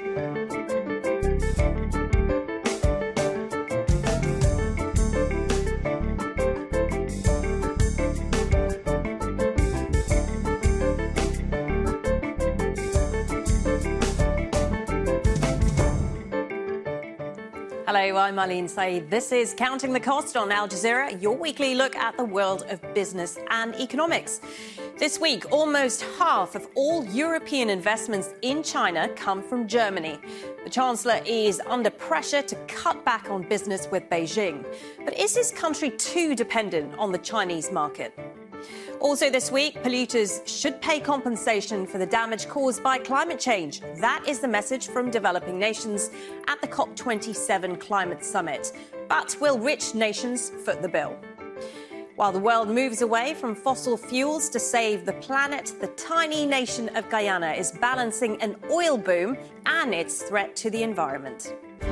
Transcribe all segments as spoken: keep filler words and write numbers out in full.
Hello, I'm Marlene Saeed. This is Counting the Cost on Al Jazeera, your weekly look at the world of business and economics. This week, almost half of all European investments in China come from Germany. The Chancellor is under pressure to cut back on business with Beijing. But is this country too dependent on the Chinese market? Also this week, polluters should pay compensation for the damage caused by climate change. That is the message from developing nations at the COP twenty-seven Climate Summit. But will rich nations foot the bill? While the world moves away from fossil fuels to save the planet, the tiny nation of Guyana is balancing an oil boom and its threat to the environment.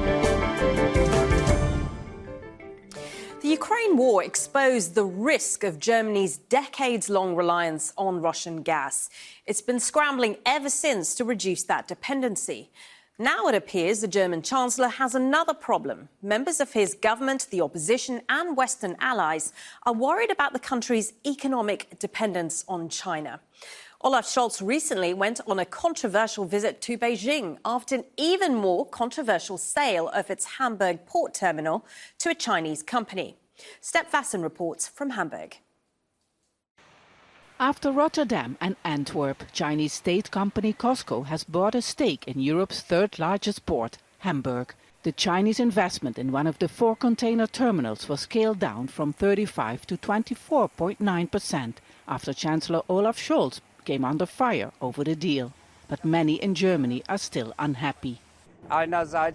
The Ukraine war exposed the risk of Germany's decades-long reliance on Russian gas. It's been scrambling ever since to reduce that dependency. Now it appears the German Chancellor has another problem. Members of his government, the opposition and Western allies are worried about the country's economic dependence on China. Olaf Scholz recently went on a controversial visit to Beijing after an even more controversial sale of its Hamburg port terminal to a Chinese company. Step Vassen reports from Hamburg. After Rotterdam and Antwerp, Chinese state company COSCO has bought a stake in Europe's third largest port, Hamburg. The Chinese investment in one of the four container terminals was scaled down from thirty-five to twenty-four point nine percent after Chancellor Olaf Scholz came under fire over the deal. But many in Germany are still unhappy. On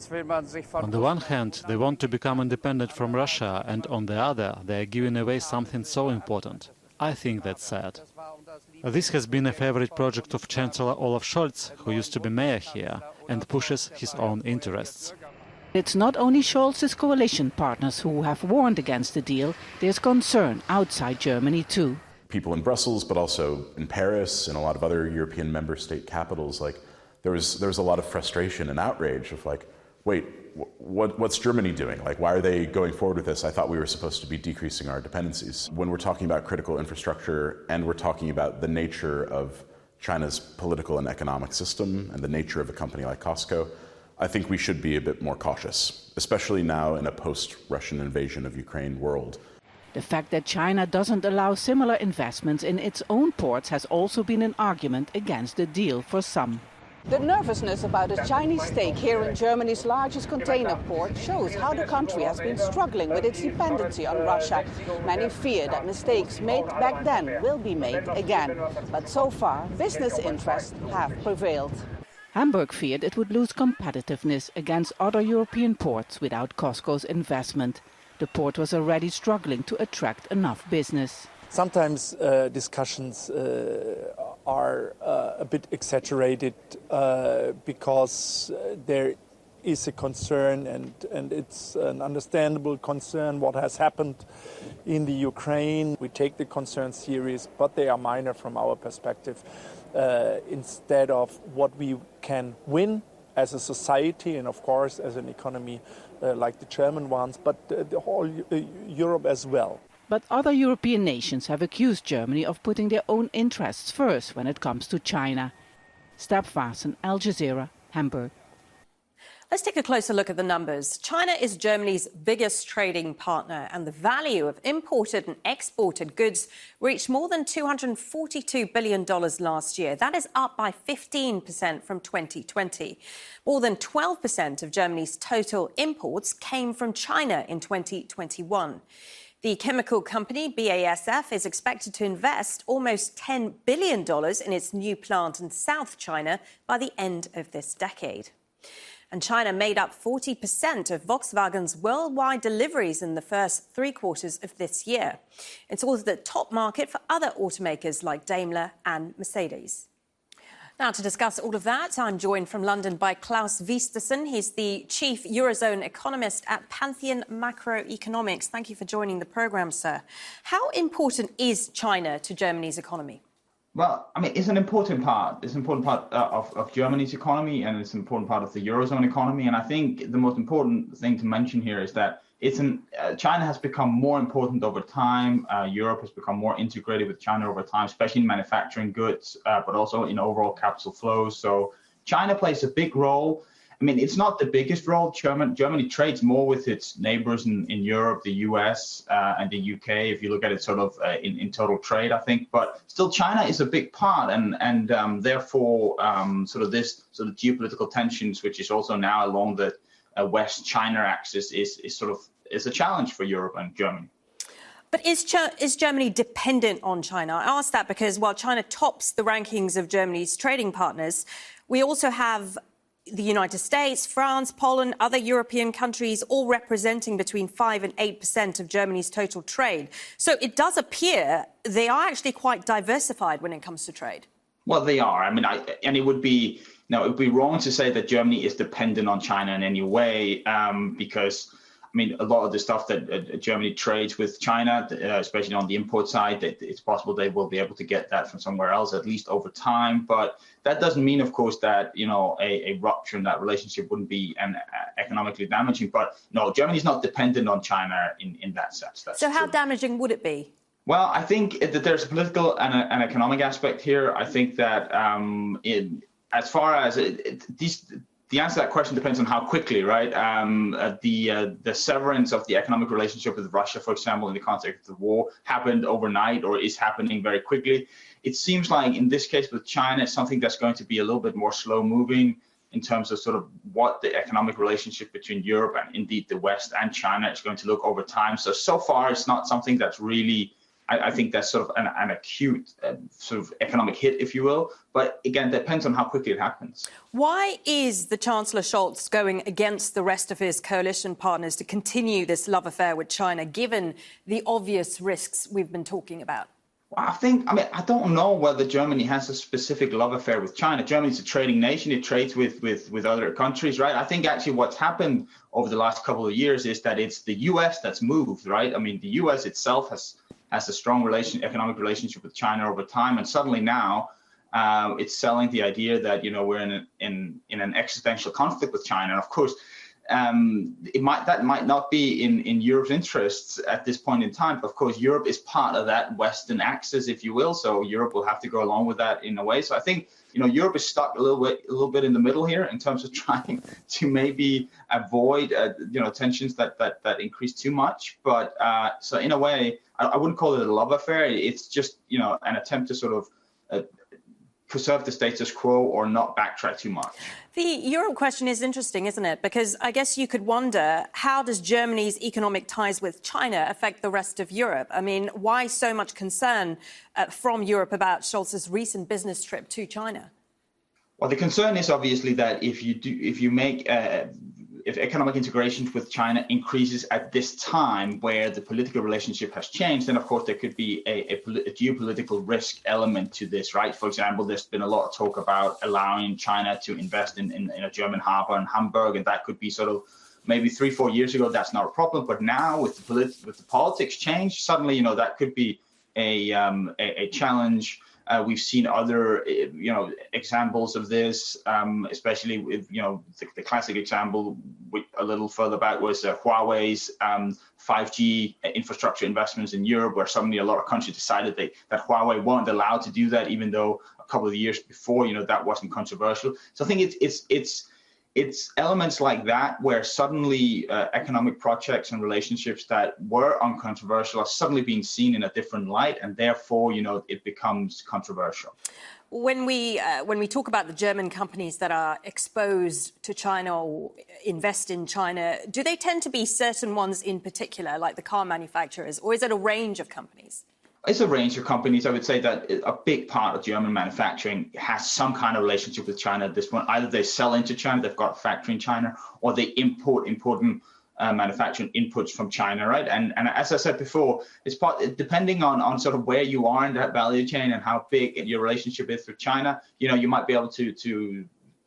the one hand, they want to become independent from Russia, and on the other, they are giving away something so important. I think that's sad. This has been a favorite project of Chancellor Olaf Scholz, who used to be mayor here, and pushes his own interests. It's not only Scholz's coalition partners who have warned against the deal. There's concern outside Germany too. People in Brussels, but also in Paris and a lot of other European member state capitals, like there was there was a lot of frustration and outrage of like, wait, what what's Germany doing? Like, why are they going forward with this? I thought we were supposed to be decreasing our dependencies. When we're talking about critical infrastructure and we're talking about the nature of China's political and economic system and the nature of a company like COSCO, I think we should be a bit more cautious, especially now in a post-Russian invasion of Ukraine world. The fact that China doesn't allow similar investments in its own ports has also been an argument against the deal for some. The nervousness about a Chinese stake here in Germany's largest container port shows how the country has been struggling with its dependency on Russia. Many fear that mistakes made back then will be made again. But so far, business interests have prevailed. Hamburg feared it would lose competitiveness against other European ports without COSCO's investment. The port was already struggling to attract enough business. Sometimes uh, discussions uh, are uh, a bit exaggerated uh, because uh, there is a concern, and, and it's an understandable concern what has happened in the Ukraine. We take the concerns serious, but they are minor from our perspective. Uh, instead of what we can win as a society and, of course, as an economy uh, like the German ones, but uh, the whole uh, Europe as well. But other European nations have accused Germany of putting their own interests first when it comes to China. Step Vassen, Al Jazeera, Hamburg. Let's take a closer look at the numbers. China is Germany's biggest trading partner, and the value of imported and exported goods reached more than two hundred forty-two billion dollars last year. That is up by fifteen percent from twenty twenty. More than twelve percent of Germany's total imports came from China in twenty twenty-one. The chemical company B A S F is expected to invest almost ten billion dollars in its new plant in South China by the end of this decade. And China made up forty percent of Volkswagen's worldwide deliveries in the first three quarters of this year. It's also the top market for other automakers like Daimler and Mercedes. Now, to discuss all of that, I'm joined from London by Claus Vistesen. He's the chief Eurozone economist at Pantheon Macroeconomics. Thank you for joining the programme, sir. How important is China to Germany's economy? Well, I mean, it's an important part. It's an important part uh, of, of Germany's economy, and it's an important part of the Eurozone economy. And I think the most important thing to mention here is that it's an uh, China has become more important over time. Uh, Europe has become more integrated with China over time, especially in manufacturing goods, uh, but also in overall capital flows. So China plays a big role. I mean, it's not the biggest role. German, Germany trades more with its neighbors in, in Europe, the U S uh, and the U K, if you look at it sort of uh, in, in total trade, I think. But still, China is a big part, and and um, therefore, um, sort of this sort of geopolitical tensions, which is also now along the uh, West-China axis, is is sort of is a challenge for Europe and Germany. But is, Ch- is Germany dependent on China? I ask that because while China tops the rankings of Germany's trading partners, we also have the United States, France, Poland, other European countries, all representing between five and eight percent of Germany's total trade. So it does appear they are actually quite diversified when it comes to trade. Well, they are. I mean, I, and it would be no, it would be wrong to say that Germany is dependent on China in any way, um, because I mean, a lot of the stuff that uh, Germany trades with China, uh, especially on the import side, that it's possible they will be able to get that from somewhere else, at least over time. But that doesn't mean, of course, that, you know, a, a rupture in that relationship wouldn't be an, uh, economically damaging. But no, Germany's not dependent on China in, in that sense. That's so how true. damaging would it be? Well, I think that there's a political and a, an economic aspect here. I think that um, in, as far as it, it, these... The answer to that question depends on how quickly, right? Um, uh, the uh, the severance of the economic relationship with Russia, for example, in the context of the war, happened overnight or is happening very quickly. It seems like in this case with China, it's something that's going to be a little bit more slow moving in terms of sort of what the economic relationship between Europe and indeed the West and China is going to look over time. So, so far, it's not something that's really, I, I think that's sort of an, an acute uh, sort of economic hit, if you will. But again, it depends on how quickly it happens. Why is the Chancellor Scholz going against the rest of his coalition partners to continue this love affair with China, given the obvious risks we've been talking about? Well, I think, I mean, I don't know whether Germany has a specific love affair with China. Germany's a trading nation. It trades with, with, with other countries, right? I think actually what's happened over the last couple of years is that it's the U S that's moved, right? I mean, the U S itself has has a strong relation, economic relationship with China over time. And suddenly now uh, it's selling the idea that, you know, we're in, a, in, in an existential conflict with China. And of course, Um, it might that might not be in, in Europe's interests at this point in time. But of course, Europe is part of that Western axis, if you will. So Europe will have to go along with that in a way. So I think, you know, Europe is stuck a little bit a little bit in the middle here in terms of trying to maybe avoid, uh, you know, tensions that that that increase too much. But uh, so in a way, I, I wouldn't call it a love affair. It's just, you know, an attempt to sort of uh, preserve the status quo or not backtrack too much. The Europe question is interesting, isn't it? Because I guess you could wonder, how does Germany's economic ties with China affect the rest of Europe? I mean, why so much concern uh, from Europe about Scholz's recent business trip to China? Well, the concern is obviously that if you do, if you make, uh, if economic integration with China increases at this time where the political relationship has changed, then of course there could be a, a, a geopolitical risk element to this, right? For example, there's been a lot of talk about allowing China to invest in, in, in a German harbor in Hamburg, and that could be sort of maybe three, four years ago, that's not a problem. But now with the, polit- with the politics change, suddenly, you know, that could be a, um, a, a challenge. Uh, we've seen other, you know, examples of this, um, especially with, you know, the, the classic example a little further back was uh, Huawei's um, five G infrastructure investments in Europe, where suddenly a lot of countries decided they, that Huawei weren't allowed to do that, even though a couple of years before, you know, that wasn't controversial. So I think it's it's it's it's elements like that where suddenly uh, economic projects and relationships that were uncontroversial are suddenly being seen in a different light, and therefore, you know, it becomes controversial. When we uh, when we talk about the German companies that are exposed to China or invest in China, do they tend to be certain ones in particular, like the car manufacturers, or is it a range of companies? It's a range of companies. I would say that a big part of German manufacturing has some kind of relationship with China at this point. Either they sell into China, they've got a factory in China, or they import important uh, manufacturing inputs from China, right? And and as I said before, it's part depending on, on sort of where you are in that value chain and how big your relationship is with China. You know, you might be able to to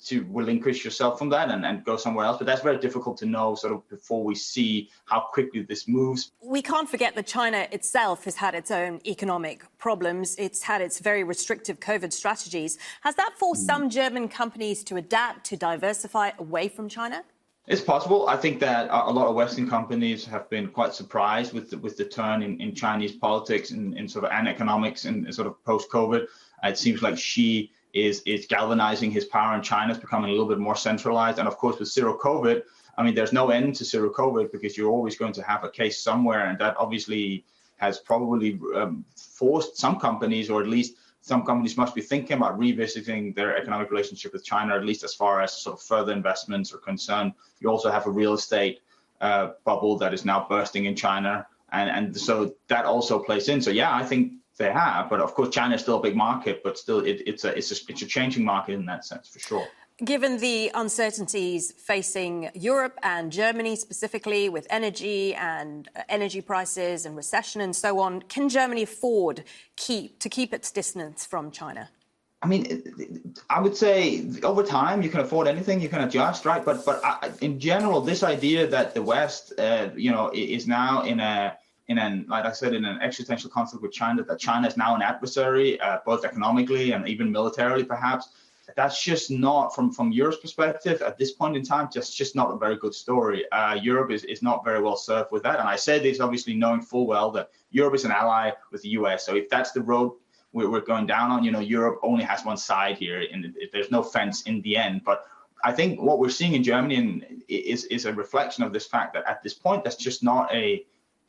to relinquish yourself from that and, and go somewhere else. But that's very difficult to know sort of before we see how quickly this moves. We can't forget that China itself has had its own economic problems. It's had its very restrictive COVID strategies. Has that forced mm. some German companies to adapt, to diversify away from China? It's possible. I think that a lot of Western companies have been quite surprised with the, with the turn in, in Chinese politics and, and sort of and economics and sort of post-COVID. It seems like Xi is is galvanizing his power in China. It's becoming a little bit more centralized. And of course, with zero COVID, I mean, there's no end to zero COVID because you're always going to have a case somewhere. And that obviously has probably um, forced some companies, or at least some companies must be thinking about revisiting their economic relationship with China, at least as far as sort of further investments are concerned. You also have a real estate uh, bubble that is now bursting in China. And, and so that also plays in. So, yeah, I think they have. But of course, China is still a big market, but still it, it's, a, it's, a, it's a changing market in that sense, for sure. Given the uncertainties facing Europe and Germany specifically with energy and energy prices and recession and so on, can Germany afford keep to keep its distance from China? I mean, I would say over time you can afford anything, you can adjust, right? But but in general, this idea that the West, uh, you know, is now in a in an like I said in an existential conflict with China, that China is now an adversary, uh, both economically and even militarily, perhaps. That's just not, from, from Europe's perspective, at this point in time, just, just not a very good story. Uh, Europe is, is not very well served with that. And I say this obviously knowing full well that Europe is an ally with the U S. So if that's the road we're, we're going down on, you know, Europe only has one side here, and there's no fence in the end. But I think what we're seeing in Germany is, is a reflection of this fact that at this point, that's just not a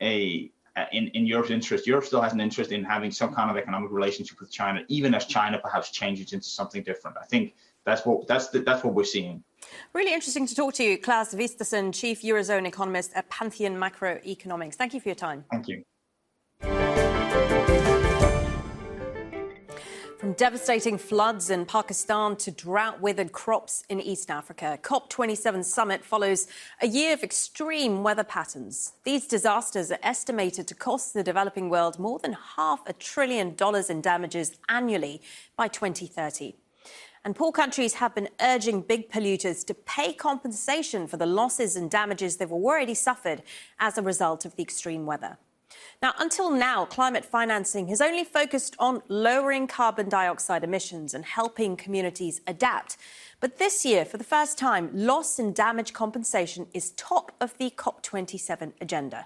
a In, in Europe's interest. Europe still has an interest in having some kind of economic relationship with China, even as China perhaps changes into something different. I think that's what that's the, that's what we're seeing. Really interesting to talk to you, Claus Vistisen, Chief Eurozone Economist at Pantheon Macroeconomics. Thank you for your time. Thank you. From devastating floods in Pakistan to drought-withered crops in East Africa, COP twenty-seven summit follows a year of extreme weather patterns. These disasters are estimated to cost the developing world more than half a trillion dollars in damages annually by twenty thirty. And poor countries have been urging big polluters to pay compensation for the losses and damages they've already suffered as a result of the extreme weather. Now, until now, climate financing has only focused on lowering carbon dioxide emissions and helping communities adapt. But this year, for the first time, loss and damage compensation is top of the COP twenty-seven agenda.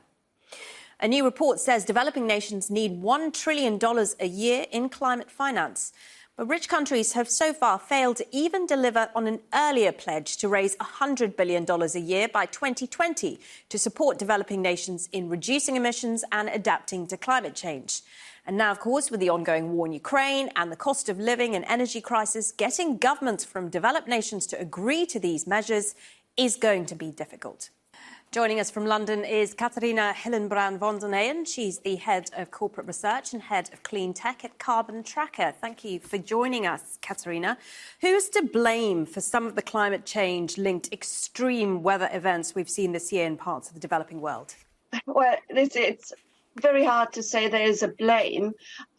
A new report says developing nations need one trillion dollars a year in climate finance. But rich countries have so far failed to even deliver on an earlier pledge to raise one hundred billion dollars a year by twenty twenty to support developing nations in reducing emissions and adapting to climate change. And now, of course, with the ongoing war in Ukraine and the cost of living and energy crisis, getting governments from developed nations to agree to these measures is going to be difficult. Joining us from London is Catharina Hillenbrand von der Neyen. She's the head of corporate research and head of clean tech at Carbon Tracker. Thank you for joining us, Catharina. Who's to blame for some of the climate change-linked extreme weather events we've seen this year in parts of the developing world? Well, it's, it's very hard to say there is a blame.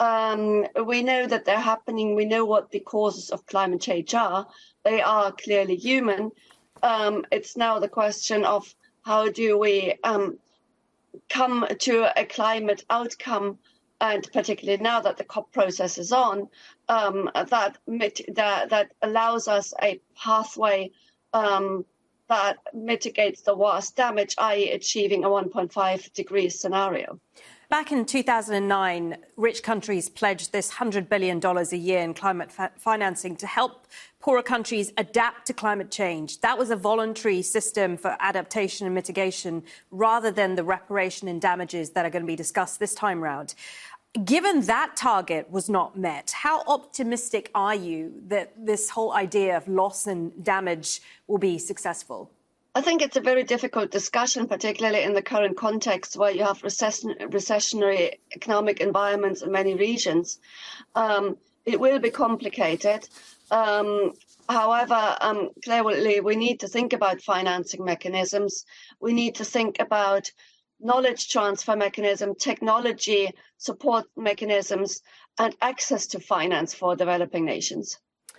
Um, we know that they're happening. We know what the causes of climate change are. They are clearly human. Um, it's now the question of how do we um, come to a climate outcome, and particularly now that the COP process is on, um, that, that that allows us a pathway um, that mitigates the worst damage, that is achieving a one point five degree scenario. Back in two thousand nine, rich countries pledged this one hundred billion dollars a year in climate fa- financing to help poorer countries adapt to climate change. That was a voluntary system for adaptation and mitigation rather than the reparation and damages that are going to be discussed this time round. Given that target was not met, how optimistic are you that this whole idea of loss and damage will be successful? I think it's a very difficult discussion, particularly in the current context where you have recession, recessionary economic environments in many regions. Um, it will be complicated. Um, however, um, clearly we need to think about financing mechanisms. We need to think about knowledge transfer mechanism, technology support mechanisms, and access to finance for developing nations.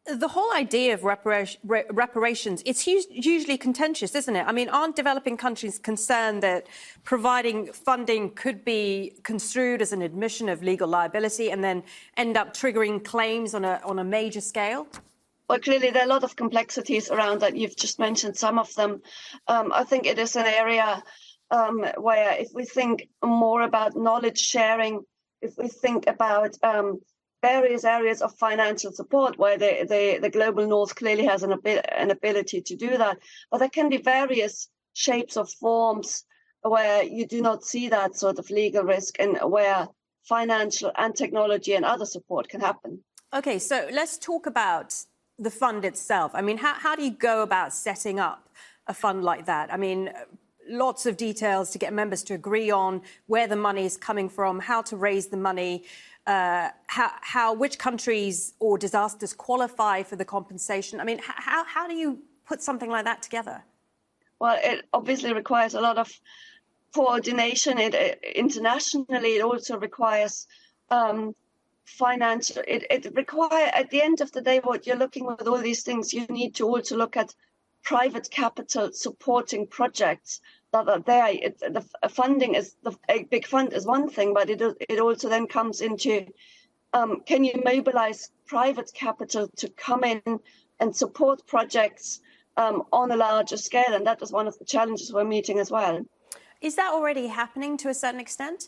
The whole idea of repara- re- reparations, it's hu- hugely contentious, isn't it? I mean, aren't developing countries concerned that providing funding could be construed as an admission of legal liability and then end up triggering claims on a, on a major scale? Well, clearly there are a lot of complexities around that. You've just mentioned some of them. Um, I think it is an area um, where if we think more about knowledge sharing, if we think about um, various areas of financial support where the, the, the global north clearly has an, abi- an ability to do that. But there can be various shapes or forms where you do not see that sort of legal risk and where financial and technology and other support can happen. OK, so let's talk about the fund itself. I mean, how, how do you go about setting up a fund like that? I mean, lots of details to get members to agree on where the money is coming from, how to raise the money. Uh, how, how, which countries or disasters qualify for the compensation? I mean, how, how do you put something like that together? Well, it obviously requires a lot of coordination. It, it internationally, it also requires um, financial. It, it requires, at the end of the day, what you're looking with all these things, you need to also look at private capital supporting projects that are there. It, the funding is the a big fund is one thing, but it it also then comes into um, can you mobilize private capital to come in and support projects um, on a larger scale, and that is one of the challenges we're meeting as well. Is that already happening to a certain extent?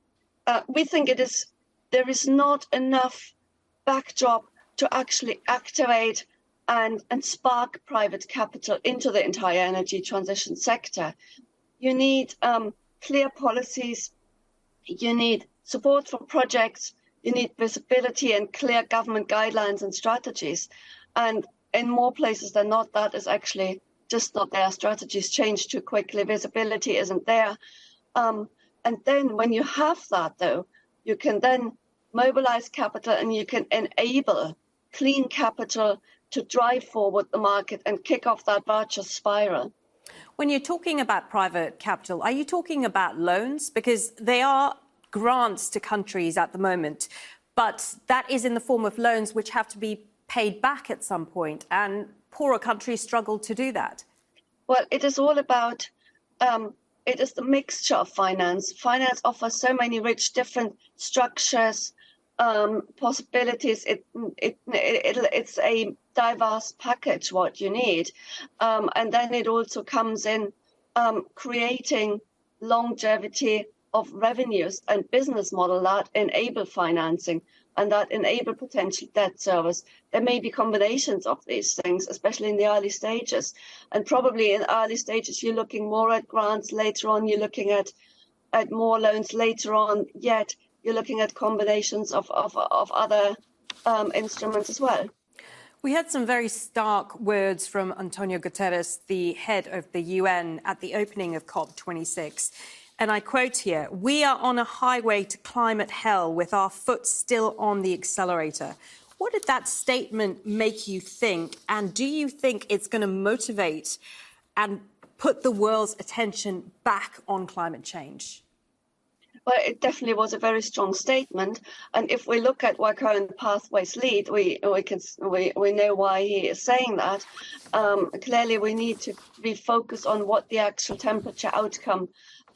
Uh, we think it is. There is not enough backdrop to actually activate and and spark private capital into the entire energy transition sector. You need um, clear policies, you need support for projects, you need visibility and clear government guidelines and strategies. And in more places than not, that is actually just not there. Strategies change too quickly, visibility isn't there. Um, and then when you have that, though, you can then mobilize capital and you can enable clean capital to drive forward the market and kick off that virtuous spiral. When you're talking about private capital, are you talking about loans? Because they are grants to countries at the moment, but that is in the form of loans which have to be paid back at some point, and poorer countries struggle to do that. Well, it is all about, um, it is the mixture of finance. Finance offers so many rich different structures, um, possibilities. It, it, it, it, it's a diverse package, what you need. Um, and then it also comes in um, creating longevity of revenues and business model that enable financing and that enable potential debt service. There may be combinations of these things, especially in the early stages. And probably in early stages, you're looking more at grants. Later on, you're looking at, at more loans. Later on, yet you're looking at combinations of, of, of other um, instruments as well. We had some very stark words from Antonio Guterres, the head of the U N, at the opening of COP twenty-six. And I quote here, "We are on a highway to climate hell with our foot still on the accelerator." What did that statement make you think? And do you think it's going to motivate and put the world's attention back on climate change? Well, it definitely was a very strong statement. And if we look at where current pathways lead, we we can we, we know why he is saying that. Um, clearly, we need to refocus on what the actual temperature outcome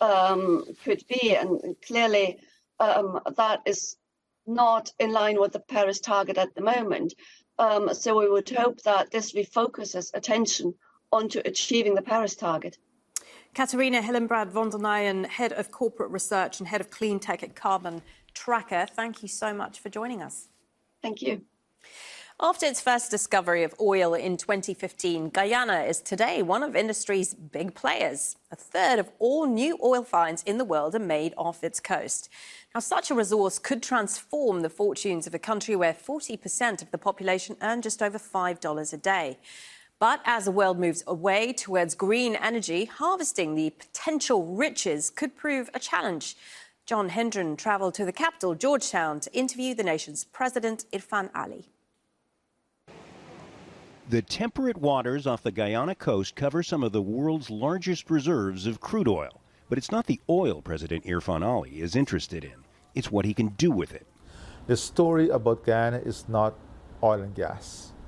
um, could be. And clearly, um, that is not in line with the Paris target at the moment. Um, so we would hope that this refocuses attention onto achieving the Paris target. Catharina Hillenbrand von der Leyen, Head of Corporate Research and Head of Clean Tech at Carbon Tracker, thank you so much for joining us. Thank you. After its first discovery of oil in twenty fifteen, Guyana is today one of industry's big players. A third of all new oil finds in the world are made off its coast. Now, such a resource could transform the fortunes of a country where forty percent of the population earn just over five dollars a day. But as the world moves away towards green energy, harvesting the potential riches could prove a challenge. John Hendren travelled to the capital, Georgetown, to interview the nation's president, Irfan Ali. The temperate waters off the Guyana coast cover some of the world's largest reserves of crude oil. But it's not the oil President Irfan Ali is interested in. It's what he can do with it. The story about Guyana is not oil and gas.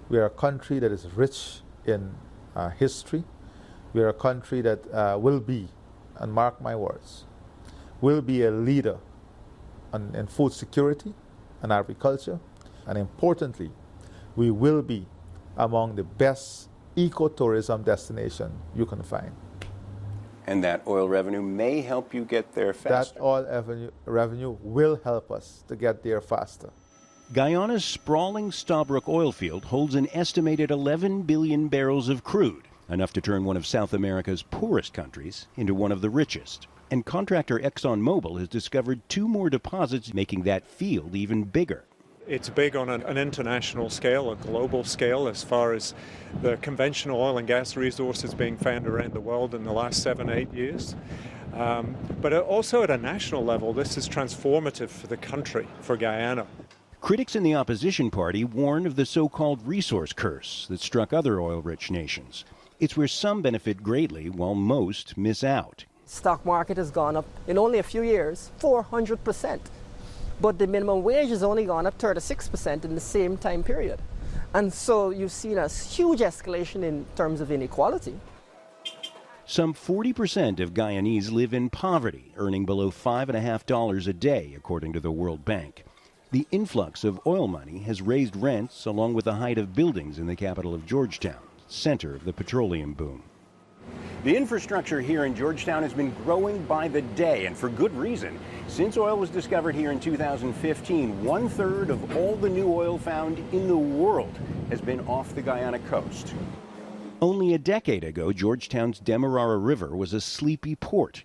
We are a country that is rich in uh, history. We are a country that uh, will be, and mark my words, will be a leader on, in food security and agriculture. And importantly, we will be among the best ecotourism destination you can find. And that oil revenue may help you get there faster. That oil revenue, revenue will help us to get there faster. Guyana's sprawling Stabroek oil field holds an estimated eleven billion barrels of crude, enough to turn one of South America's poorest countries into one of the richest. And contractor ExxonMobil has discovered two more deposits, making that field even bigger. It's big on an, an international scale, a global scale, as far as the conventional oil and gas resources being found around the world in the last seven, eight years. Um, but also at a national level, this is transformative for the country, for Guyana. Critics in the opposition party warn of the so-called resource curse that struck other oil-rich nations. It's where some benefit greatly while most miss out. Stock market has gone up in only a few years, four hundred percent. But the minimum wage has only gone up thirty-six percent in the same time period. And so you've seen a huge escalation in terms of inequality. Some forty percent of Guyanese live in poverty, earning below five point five dollars a day, according to the World Bank. The influx of oil money has raised rents along with the height of buildings in the capital of Georgetown, center of the petroleum boom. The infrastructure here in Georgetown has been growing by the day, and for good reason. Since oil was discovered here in two thousand fifteen, one-third of all the new oil found in the world has been off the Guyana coast. Only a decade ago, Georgetown's Demerara River was a sleepy port.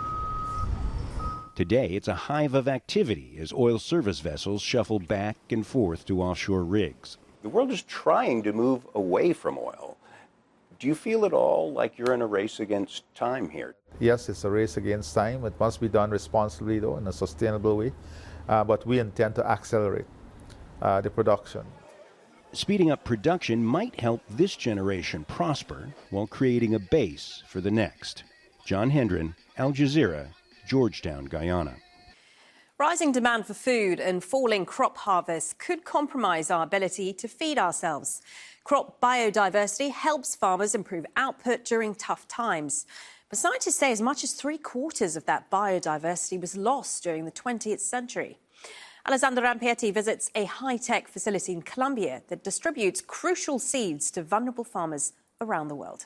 Today, it's a hive of activity as oil service vessels shuffle back and forth to offshore rigs. The world is trying to move away from oil. Do you feel at all like you're in a race against time here? Yes, it's a race against time. It must be done responsibly, though, in a sustainable way. Uh, but we intend to accelerate uh, the production. Speeding up production might help this generation prosper while creating a base for the next. John Hendren, Al Jazeera, Georgetown, Guyana. Rising demand for food and falling crop harvests could compromise our ability to feed ourselves. Crop biodiversity helps farmers improve output during tough times. But scientists say as much as three quarters of that biodiversity was lost during the twentieth century. Alessandra Rampietti visits a high-tech facility in Colombia that distributes crucial seeds to vulnerable farmers around the world.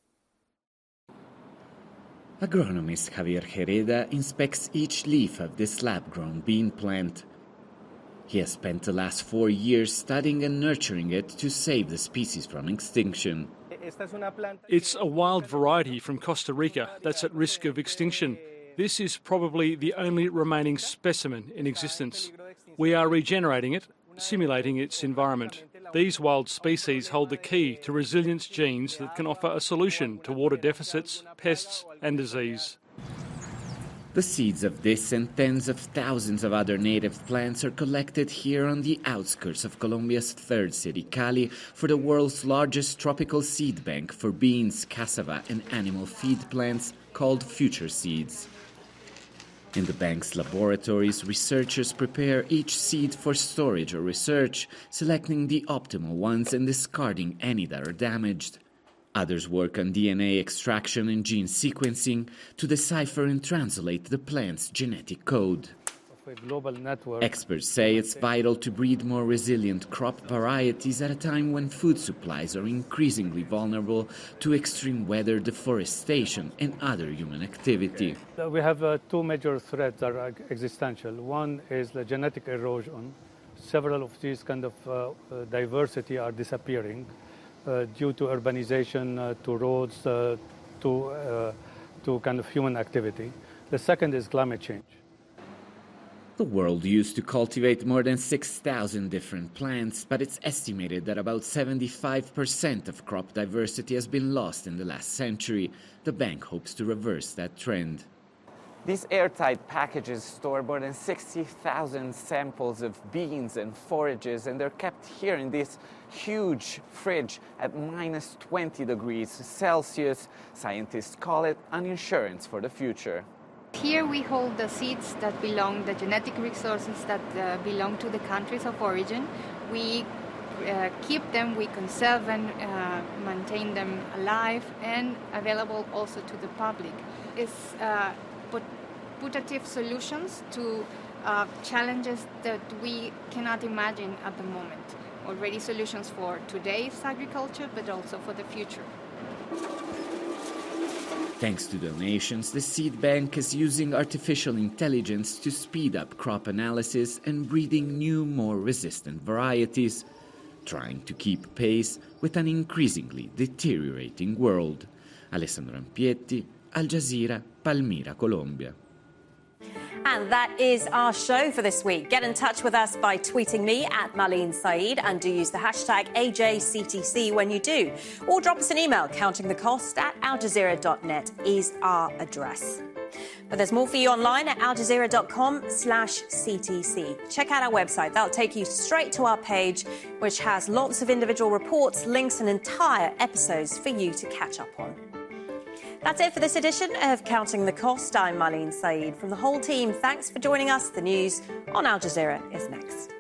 Agronomist Javier Hereda inspects each leaf of this lab-grown bean plant. He has spent the last four years studying and nurturing it to save the species from extinction. It's a wild variety from Costa Rica that's at risk of extinction. This is probably the only remaining specimen in existence. We are regenerating it, simulating its environment. These wild species hold the key to resilience genes that can offer a solution to water deficits, pests and disease. The seeds of this and tens of thousands of other native plants are collected here on the outskirts of Colombia's third city, Cali, for the world's largest tropical seed bank for beans, cassava and animal feed plants called Future Seeds. In the bank's laboratories, researchers prepare each seed for storage or research, selecting the optimal ones and discarding any that are damaged. Others work on D N A extraction and gene sequencing to decipher and translate the plant's genetic code. Experts say it's vital to breed more resilient crop varieties at a time when food supplies are increasingly vulnerable to extreme weather, deforestation and other human activity. We have uh, two major threats that are existential. One is the genetic erosion. Several of these kind of uh, uh, diversity are disappearing uh, due to urbanization, uh, to roads, uh, to, uh, to kind of human activity. The second is climate change. The world used to cultivate more than six thousand different plants, but it's estimated that about seventy-five percent of crop diversity has been lost in the last century. The bank hopes to reverse that trend. These airtight packages store more than sixty thousand samples of beans and forages, and they're kept here in this huge fridge at minus twenty degrees Celsius. Scientists call it an insurance for the future. Here we hold the seeds that belong, the genetic resources that uh, belong to the countries of origin. We uh, keep them, we conserve and uh, maintain them alive and available also to the public. It's uh, put, putative solutions to uh, challenges that we cannot imagine at the moment. Already solutions for today's agriculture, but also for the future. Thanks to donations, the seed bank is using artificial intelligence to speed up crop analysis and breeding new, more resistant varieties, trying to keep pace with an increasingly deteriorating world. Alessandro Ampietti, Al Jazeera, Palmira, Colombia. And that is our show for this week. Get in touch with us by tweeting me at Marlene Saeed and do use the hashtag A J C T C when you do. Or drop us an email. Counting the cost at al jazeera dot net is our address. But there's more for you online at al jazeera dot com slash C T C. Check out our website. That'll take you straight to our page, which has lots of individual reports, links and entire episodes for you to catch up on. That's it for this edition of Counting the Cost. I'm Marlene Saeed. From the whole team, thanks for joining us. The news on Al Jazeera is next.